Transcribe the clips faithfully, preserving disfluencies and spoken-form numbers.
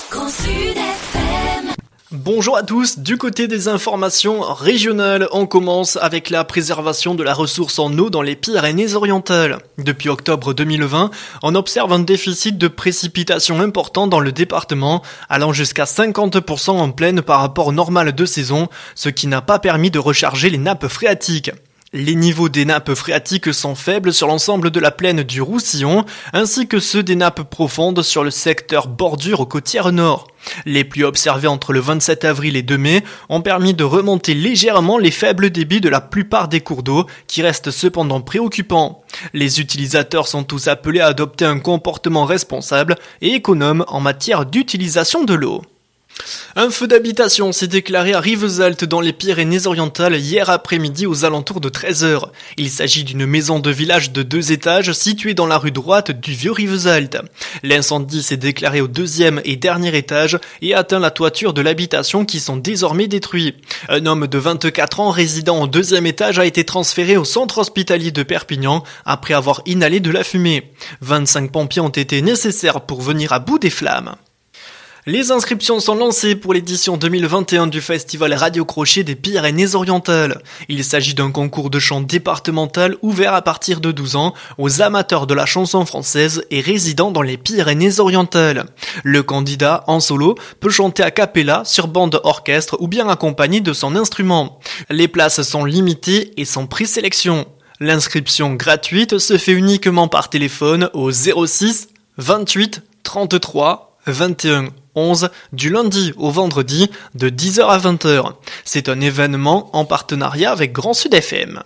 Bonjour à tous, du côté des informations régionales, on commence avec la préservation de la ressource en eau dans les Pyrénées-Orientales. Depuis octobre deux mille vingt, on observe un déficit de précipitations important dans le département, allant jusqu'à cinquante pour cent en pleine par rapport au normal de saison, ce qui n'a pas permis de recharger les nappes phréatiques. Les niveaux des nappes phréatiques sont faibles sur l'ensemble de la plaine du Roussillon, ainsi que ceux des nappes profondes sur le secteur bordure côtière nord. Les pluies observées entre le vingt-sept avril et deux mai ont permis de remonter légèrement les faibles débits de la plupart des cours d'eau, qui restent cependant préoccupants. Les utilisateurs sont tous appelés à adopter un comportement responsable et économe en matière d'utilisation de l'eau. Un feu d'habitation s'est déclaré à Rivesaltes dans les Pyrénées-Orientales hier après-midi aux alentours de treize heures. Il s'agit d'une maison de village de deux étages située dans la rue droite du vieux Rivesaltes. L'incendie s'est déclaré au deuxième et dernier étage et a atteint la toiture de l'habitation qui sont désormais détruits. Un homme de vingt-quatre ans résidant au deuxième étage a été transféré au centre hospitalier de Perpignan après avoir inhalé de la fumée. vingt-cinq pompiers ont été nécessaires pour venir à bout des flammes. Les inscriptions sont lancées pour l'édition deux mille vingt et un du festival Radio Crochet des Pyrénées-Orientales. Il s'agit d'un concours de chant départemental ouvert à partir de douze ans aux amateurs de la chanson française et résidant dans les Pyrénées-Orientales. Le candidat, en solo, peut chanter a cappella, sur bande orchestre ou bien accompagné de son instrument. Les places sont limitées et sans présélection. L'inscription gratuite se fait uniquement par téléphone au zéro six vingt-huit trente-trois vingt et un onze du lundi au vendredi de dix heures à vingt heures. C'est un événement en partenariat avec Grand Sud F M.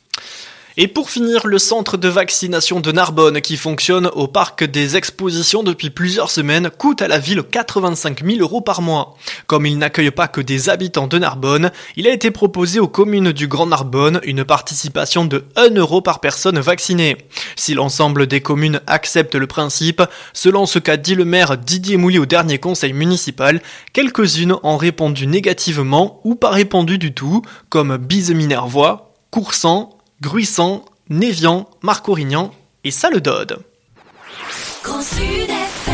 Et pour finir, le centre de vaccination de Narbonne, qui fonctionne au parc des expositions depuis plusieurs semaines, coûte à la ville quatre-vingt-cinq mille euros par mois. Comme il n'accueille pas que des habitants de Narbonne, il a été proposé aux communes du Grand Narbonne une participation de un euro par personne vaccinée. Si l'ensemble des communes acceptent le principe, selon ce qu'a dit le maire Didier Mouly au dernier conseil municipal, quelques-unes ont répondu négativement ou pas répondu du tout, comme Bise-Minervois, Coursan, Gruissant, Névian, Marcorignan et Salle-d'Aude.